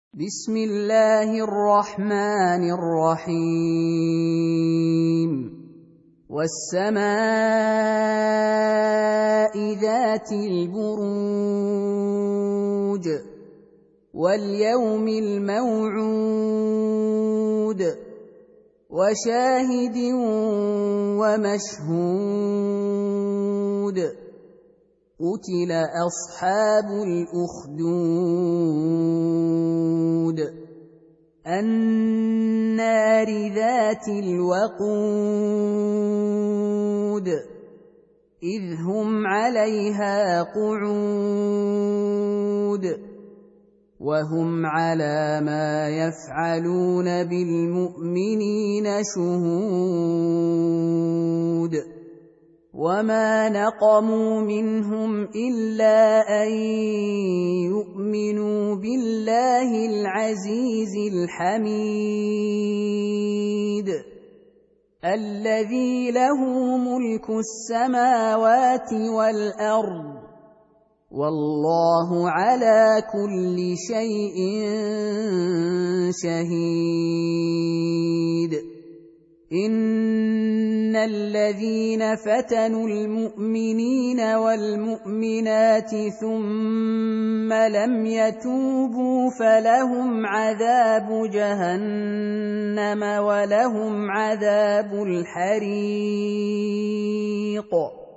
بسم الله الرحمن الرحيم والسماء ذات البروج واليوم الموعود وشاهد ومشهود قتل أصحاب الأخدود النار ذات الوقود إذ هم عليها قعود وهم على ما يفعلون بالمؤمنين شهود وما نقموا منهم إلا أن يؤمنوا بالله العزيز الحميد الذي له ملك السماوات والأرض والله على كل شيء شهيد إن الذين فتنوا المؤمنين والمؤمنات ثم لم يتوبوا فلهم عذاب جهنم ولهم عذاب الحريق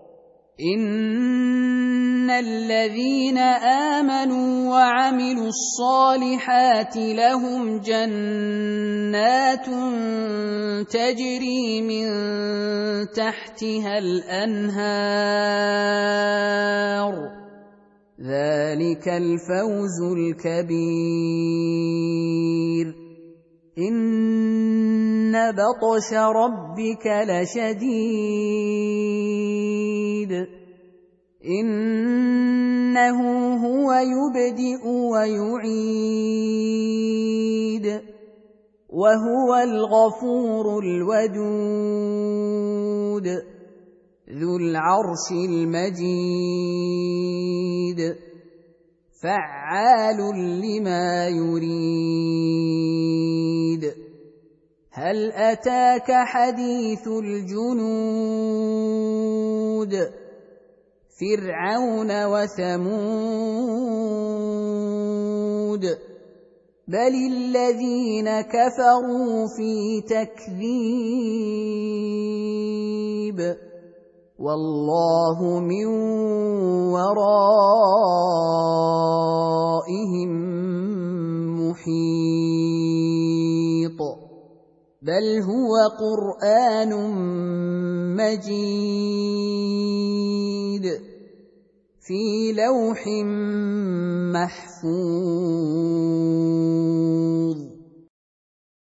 إن الذين آمنوا وعملوا الصالحات لهم جنات تجري من تحتها الأنهار ذلك الفوز الكبير إن بطش ربك لشديد إنه هو يبدئ ويعيد وهو الغفور الودود ذو العرش المجيد فعال لما يريد هل أتاك حديث الجنود فرعون وثمود بل الذين كفروا في تكذيب والله من ورائهم محيط بل هو قرآن مجيد في لوح محفوظ